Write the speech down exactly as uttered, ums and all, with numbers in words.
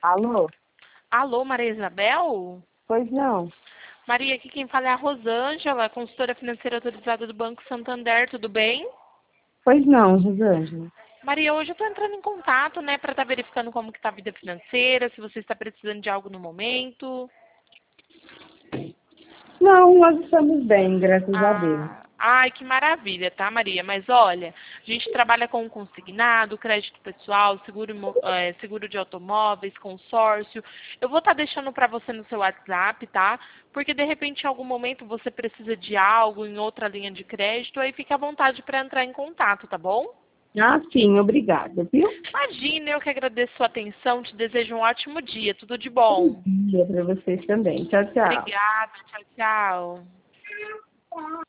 Alô? Alô, Maria Isabel? Pois não. Maria, aqui quem fala é a Rosângela, consultora financeira autorizada do Banco Santander, tudo bem? Pois não, Rosângela. Maria, hoje eu estou entrando em contato, né, para estar verificando como que está a vida financeira, se você está precisando de algo no momento. Não, nós estamos bem, graças a Deus. Ah, ai, que maravilha, tá, Maria? Mas olha, a gente trabalha com consignado, crédito pessoal, seguro, imo- eh, seguro de automóveis, consórcio. Eu vou estar deixando para você no seu WhatsApp, tá? Porque de repente em algum momento você precisa de algo em outra linha de crédito, aí fica à vontade para entrar em contato, tá bom? Ah, sim, obrigada, viu? Imagina, eu que agradeço sua atenção, te desejo um ótimo dia, tudo de Bom bom. dia para vocês também. Tchau, tchau. Obrigada, tchau, tchau.